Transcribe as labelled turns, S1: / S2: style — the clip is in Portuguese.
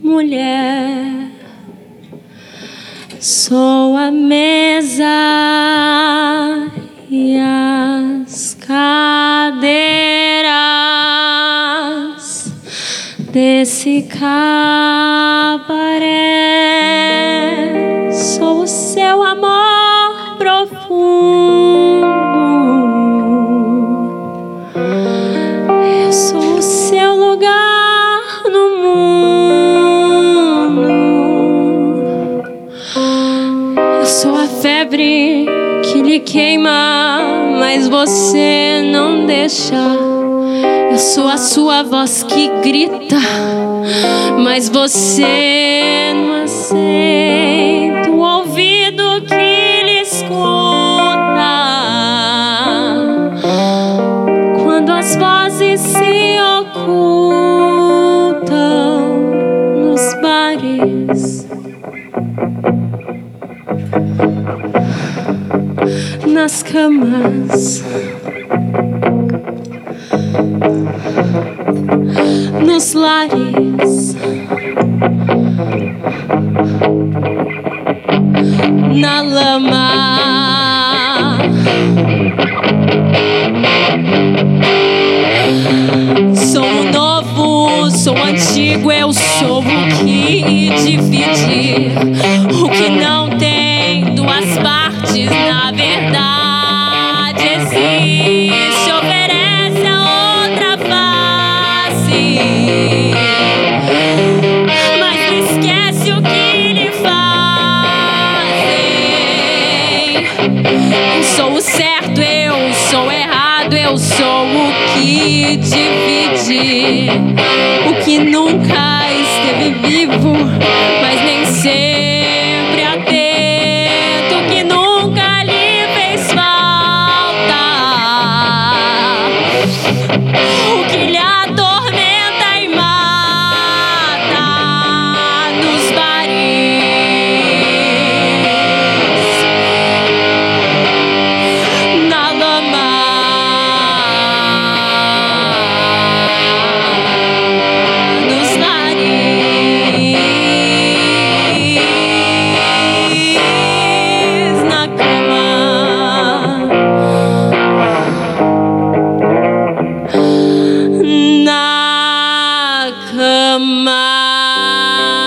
S1: mulher. Sou a mesa e as cadeiras desse cabaré. Sou o seu amor profundo. Eu sou o seu lugar no mundo. Eu sou a febre que lhe queima, mas você não deixa. Eu sou a sua voz que grita, mas você não aceita. O ouvido que lhe escuta quando as vozes se ocultam nos bares, nas camas, nos lares, na lama. Sou o novo, sou o antigo, eu sou o que divide, o que não tem duas partes, na verdade existe, oferece a outra face, mas não esquece o que lhe fazem. Eu sou o certo, eu sou o errado, eu sou o que divide, o que nunca esteve vivo, mas nem sempre atento, o que nunca lhe fez falta, o que lhe atormenta e mata nos bares, na lama, nos lares, na cama, na cama.